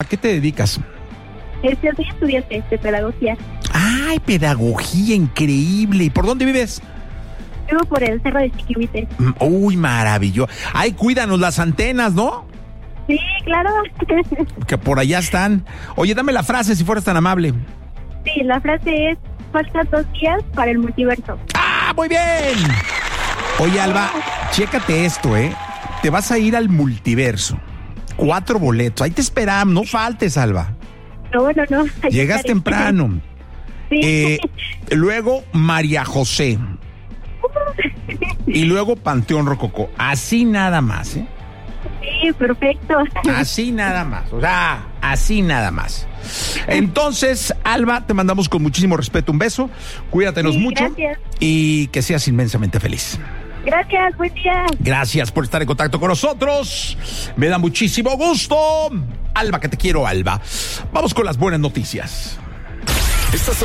qué te dedicas? Soy estudiante de pedagogía. ¡Ay, pedagogía, increíble! ¿Y por dónde vives? Vivo por el Cerro de Chiquihuite. Uy, maravilloso. Ay, cuídanos las antenas, ¿no? Sí, claro. Que por allá están. Oye, dame la frase si fueras tan amable. Sí, la frase es: faltan 2 días para el multiverso. ¡Ah, muy bien! Oye, Alba, chécate esto, ¿eh? Te vas a ir al multiverso. 4 boletos. Ahí te esperamos, no faltes, Alba. No. Llegas temprano. Sí. Luego María José. Y luego Panteón Rococó. Así nada más, ¿eh? Sí, perfecto. Así nada más. O sea, así nada más. Entonces, Alba, te mandamos con muchísimo respeto un beso. Cuídatelos mucho. Gracias. Y que seas inmensamente feliz. Gracias, buen día. Gracias por estar en contacto con nosotros. Me da muchísimo gusto. Alba, que te quiero, Alba. Vamos con las buenas noticias.